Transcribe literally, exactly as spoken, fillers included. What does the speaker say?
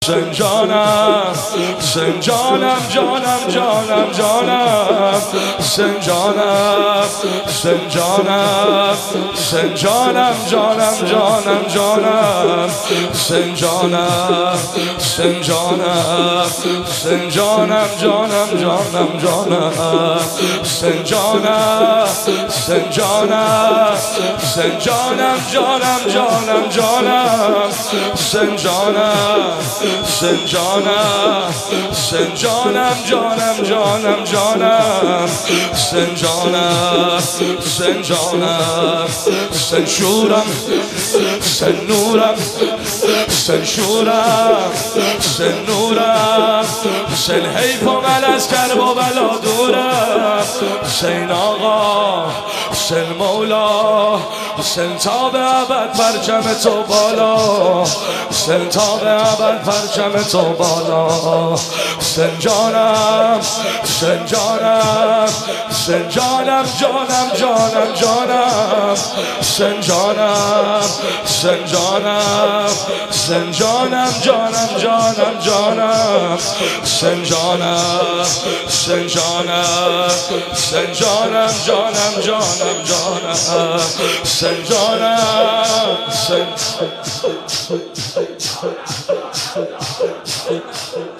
سن جانم سن جانم جانم جانم جانم سن جانم سن جانم سن جانم جانم جانم جانم سن جانم سن جانم سن جانم جانم جانم جانم سن جانم سن جانم سن جانم جانم جانم جانم سن جانم سن جانم سن جانم جانم جانم جانم سن جانم سن جانم سن شورم سن نورم سن شورم سن نورم سن حیف و من از کرب و بلا دورم سن آقا سن مولا سن تا به ابد پرچم تو بالا سن تا به ابد پرچم تو بالا سن جانم سن جانم سن جانم جانم جانم جانم سن جانم سن جانم سن جانم جانم جانم جانم سن جانم سن جانم سن جانم جانم جانم جانم سن جانم سن